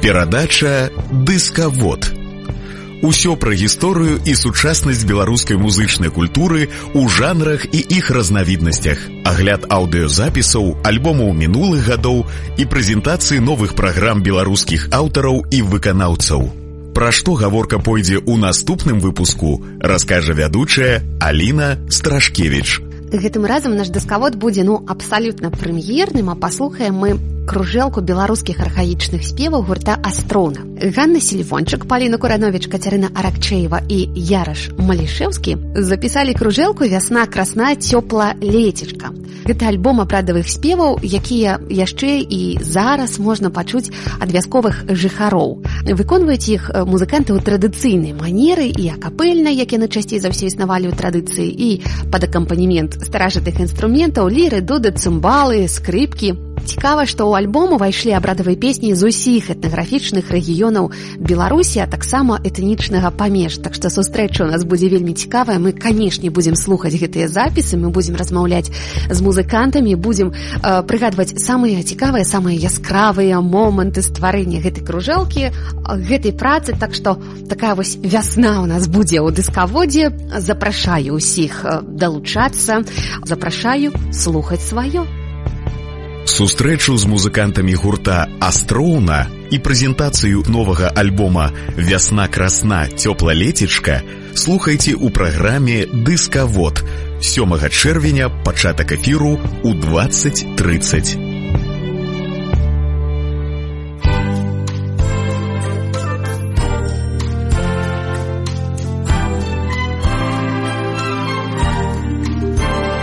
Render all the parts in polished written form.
Перадача «Дыскавод». Усё пра гісторыю і сучаснасць беларускай музычнай культуры ў жанрах і іх разнавіднасцях, агляд аўдыёзапісаў, альбомаў мінулых гадоў і прэзентацыі новых праграм беларускіх аўтараў і выканаўцаў. Пра што гаворка пойдзе ў наступным выпуску, раскажа вядучая Аліна Страшкевіч. Гэтым разам наш дыскавод будзе абсалютна прэм'ерным, а паслухаем мы кружэлку беларускіх архаічных спеваў гурта «Астроўна». Ганна Селівончык, Паліна Курановіч, Кацярына Аракчеева і Яраш Малішэўскі запісалі кружэлку «Вясна красна, цёпла лецечка». Гэта альбом абрадавых спеваў, якія яшчэ і зараз можна пачуць ад вясковых жыхароў. Выконваюць іх музыканты ў традыцыйнай манеры і акапельнай, як яны часцей за ўсё існавалі ў традыцыі, і пад акампанемент старажытных інструментаў, ліры, дуды, цымбалы, скрыпкі. Цікава, што ў альбом увайшлі абрадавыя песні з усіх этнаграфічных рэгіёнаў Беларусі, а таксама этнічнага памежжа. Так што сустрэча у нас будзе вельмі цікавая. Мы, канешне, будзем слухаць гэтыя запісы, мы будзем размаўляць з музыкантамі, будзем прыгадваць самыя цікавыя, самыя яскравыя моманты стварэння гэтай кружэлкі, гэтай працы. Так што такая вось вясна у нас будзе ў дыскаводзе. Запрашаю ўсіх далучацца, запрашаю слухаць сваё. Сустрэчу з музыкантамі гурта «Астроўна» і прэзентацыю новага альбома «Вясна красна, цёпла лецечка» слухайце ў праграме «Дыскавод» 7 чэрвеня, пачатак эфіру ў 20:30.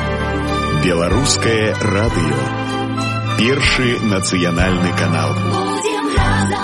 Беларускае радыё. Першы нацыянальны канал.